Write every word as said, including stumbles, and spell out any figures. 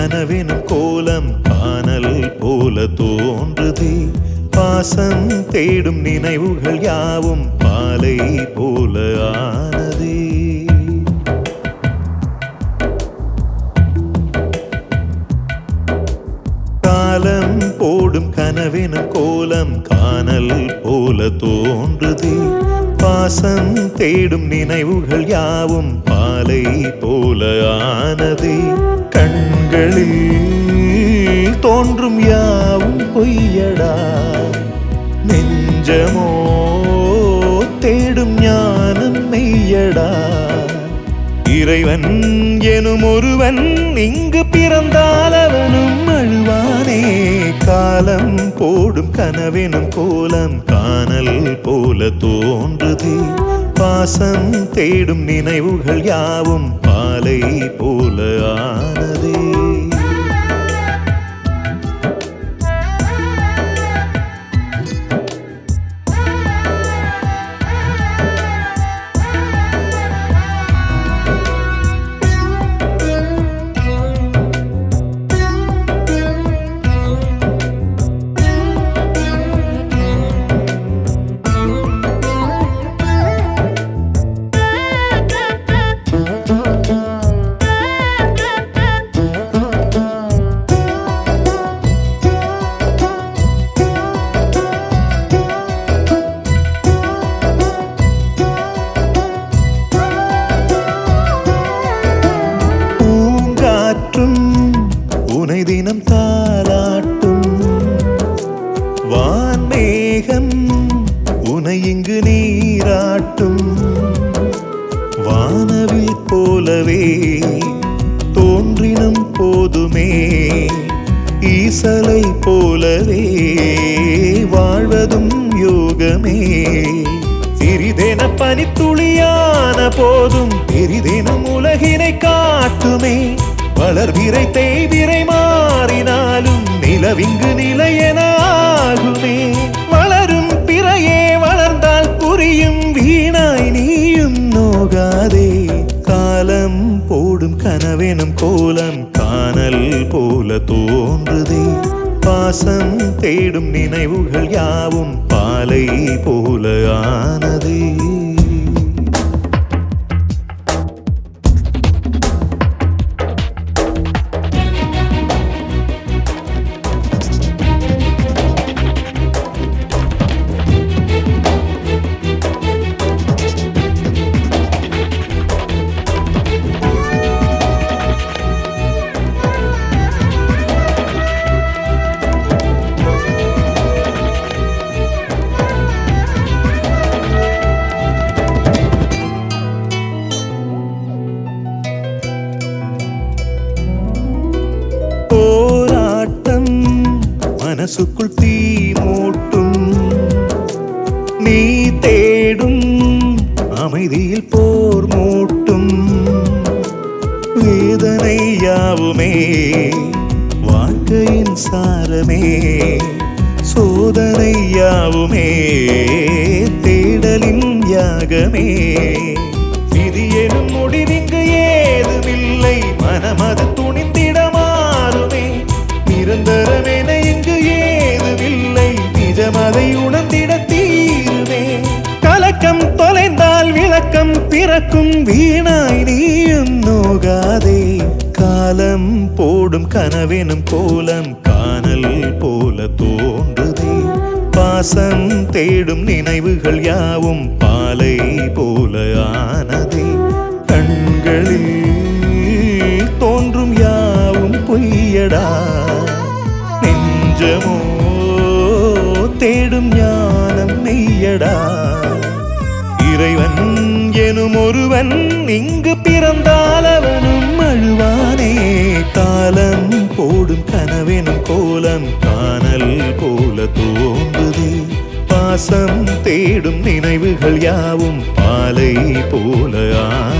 கனவெனும் கோலம் காணல் போல தோன்றுதே. பாசம் தேடும் நினைவுகள் யாவும் பாலை போல ஆனதே. காலம் போடும் கனவெனும் கோலம் காணல் போல தோன்றுதே. பாசம் தேடும் நினைவுகள் யாவும் பாலை போல ஆனதே. கண்களில் தோன்றும் யாவும் பொய்யடா, நெஞ்சமோ தேடும் ஞானம் மெய்யடா. இறைவன் எனும் ஒருவன் இங்கு பிறந்தால் அவனும் அழுவானே. காலம் போடும் கனவெனும் கோலம் காணல் போல தோன்றுதே. பாசம் தேடும் நினைவுகள் யாவும் பாலை போல ஆனதே. உனை தினம் தாலாட்டும் வான்மேகம் உனை இங்கு நீராட்டும். வானவில் போலவே தோன்றினும் போதுமே, ஈசலை போலவே வாழ்வதும் யோகமே. சிறிதென பனித்துளியான போதும் பெரிதெனும் உலகினை காட்டுமே. வளர்விரை தேய்விரை மாறினாலும் நிலவிங்கு நிலையென ஆகுமே. வளரும் பிறையே வளர்ந்தால் புரியும் வீணாய் நீயும் நோகாதே. காலம் போடும் கனவெனும் கோலம் காணல் போல தோன்றுதே. பாசம் தேடும் நினைவுகள் யாவும் பாலை போல ஆனதே. மனசுக்குள் தீ மூட்டும் நீ தேடும் அமைதியில் போர் மூட்டும். வேதனை யாவுமே வாழ்க்கையின் சாரமே, சோதனை யாவுமே தேடலின் யாகமே. விதி எனும் முடிவிங்கு ஏதுமில்லை, மனமது துணிந்திட மாறுமே. நிரந்தரமென இங்கு ஏதுமில்லை, நிஜமதை உணர்ந்திட தீருமே. கலக்கம் தொலைந்தால் விளக்கம் பிறக்கும், வீணாய் நீயும் நோகாதே. காலம் போடும் கனவெனும் கோலம் காணல் போல தோன்றுதே. பாசம் தேடும் நினைவுகள் யாவும் பாலை போல ஆனதே. கண்களில் தோன்றும் யாவும் பொய்யடா, நெஞ்சமோ தேடும் ஞானம் மெய்யடா. இறைவன் எனும் ஒருவன் இங்கு பிறந்தால் அவனும் அழுவானே. காலம் போடும் கனவெனும் கோலம் காணல் போல தோன்றுதே. பாசம் தேடும் நினைவுகள் யாவும் பாலை போல